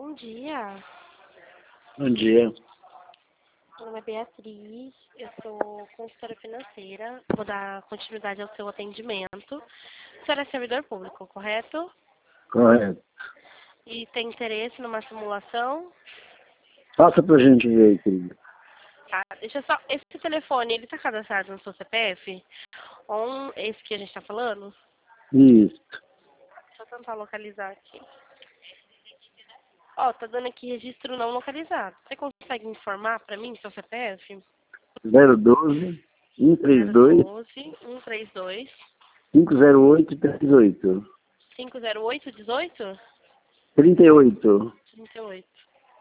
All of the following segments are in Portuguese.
Bom dia. Bom dia. Meu nome é Beatriz, eu sou consultora financeira, vou dar continuidade ao seu atendimento. A senhora é servidor público, correto? Correto. E tem interesse numa simulação? Passa pra gente ver aí, querido. Tá, deixa eu só... Esse telefone, ele tá cadastrado no seu CPF? Ou esse que a gente tá falando? Isso. Deixa eu tentar localizar aqui. Ó, tá dando aqui registro não localizado. Você consegue informar pra mim seu CPF? 012 132 012 132 508 38. 508 18 38. 38.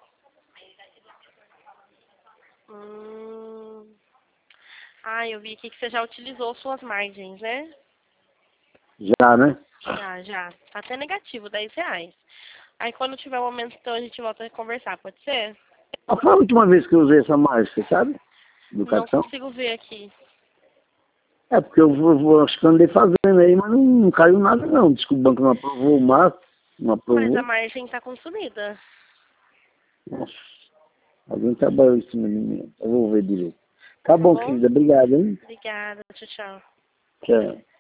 Ah, eu vi aqui que você já utilizou suas margens, né? Já, né? Já. Tá até negativo, R$ 10. Aí quando tiver um momento, então a gente volta a conversar, pode ser? Qual foi a última vez que eu usei essa marcha, você sabe? Do Não cartão? consigo ver aqui. É porque acho que eu andei fazendo aí, mas não caiu nada não. Diz que o banco não aprovou o máximo, não Mas a aprovou. margem tá consumida. Nossa, alguém trabalhou em cima de mim. Eu vou ver direito. Tá Tá bom, bom? querida. Obrigado, hein? Obrigada. Tchau, tchau. Tchau.